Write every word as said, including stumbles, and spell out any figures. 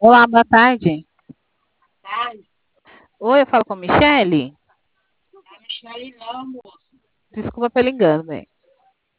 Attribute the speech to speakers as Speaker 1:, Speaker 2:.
Speaker 1: Olá, boa tarde.
Speaker 2: Tarde.
Speaker 1: Oi, eu falo com a Michele.
Speaker 2: A Michele não, moço.
Speaker 1: Desculpa pelo engano, bem.